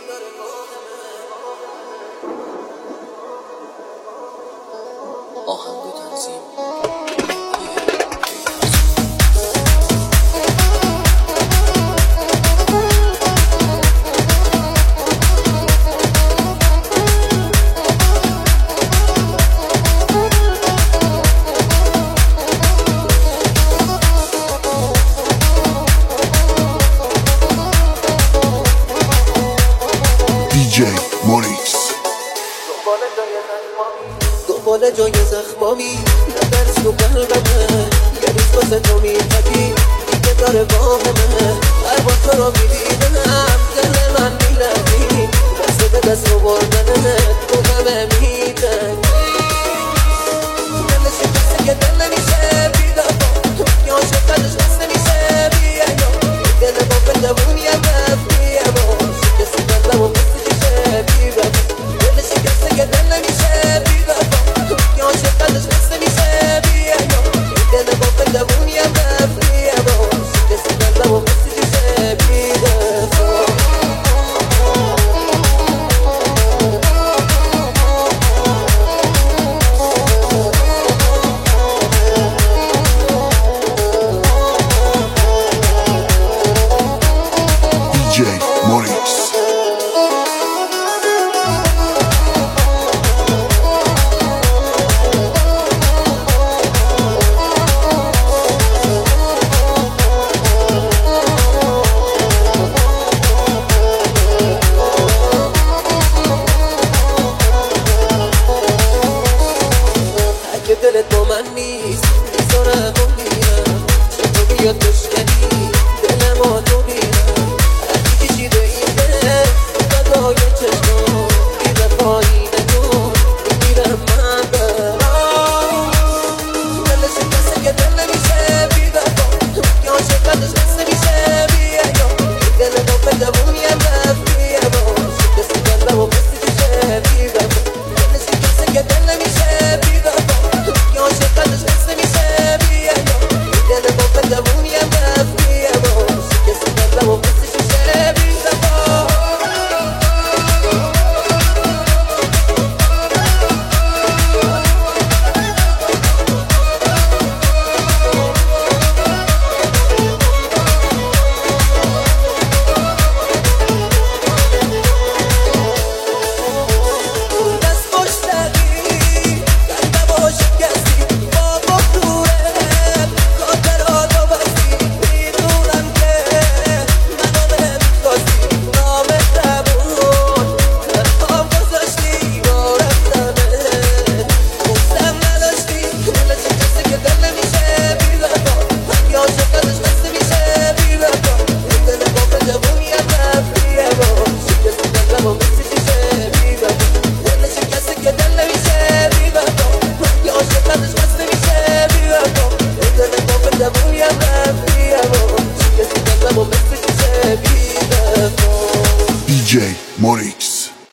آهنگ و تنظیم DJ Morix. دنبال جای زخمامی نترس تو قلبمه یه روز واسه تو میپکی دیگه داره واهمه هر بار تو رو میدیدم دل من میلرزی دست به دست آوردنه تو همه میتنگی دل شکسته که دل نمیشه بیدفا که عاشق قدش بس نمیشه بیایا دل با بجوونیه بفریه با شکسته قلبم و بس چشه بیبفا دل شکسته که دل نمیشه بیدفا که عاشق قدش بس نمیشه بیایا دل با بجوونیه بفریه با شکسته قلبم و بس چشه بیبفا DJ Morix.